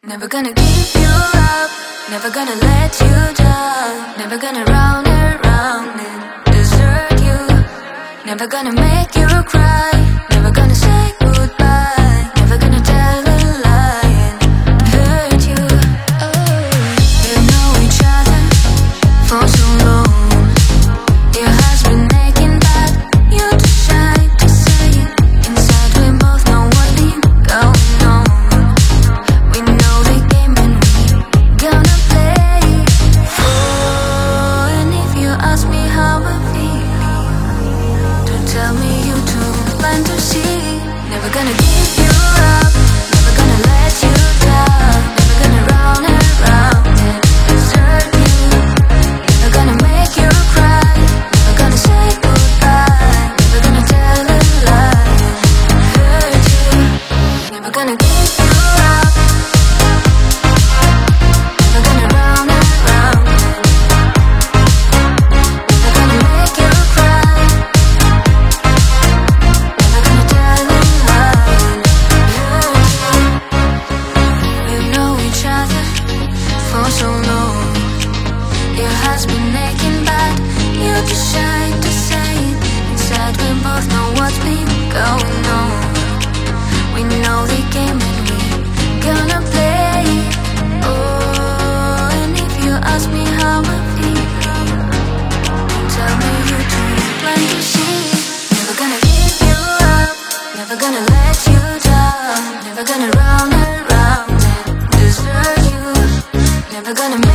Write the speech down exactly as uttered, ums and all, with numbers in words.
Never gonna give you up, never gonna let you down, never gonna round and round and desert you. Never gonna make you cry, never gonna say goodbye, never gonna tell a lie and hurt you. We know each other for so long. Your heart's been making bad, you're too shy to say it. Inside we both know what's been going on. We know the game and we gonna play. Oh, and if you ask me how I feel, don't tell me you too blind to see. Never gonna give you up, never gonna let you down, never gonna round and round and desert you. Never gonna make you cry, never gonna say goodbye, never gonna tell a lie and hurt you. Never gonna give you up, never gonna round and round and never gonna make you cry, never gonna tell a lie and hurt you. We've known each other for so long. Your heart's been aching bad, you're too shy to say it. Inside we both know what's been going on. We know the game and we gonna play. Oh, and if you ask me how I feel, don't tell me you're too blind to see. Never gonna give you up, never gonna let you down, never gonna round and round and desert you. Never gonna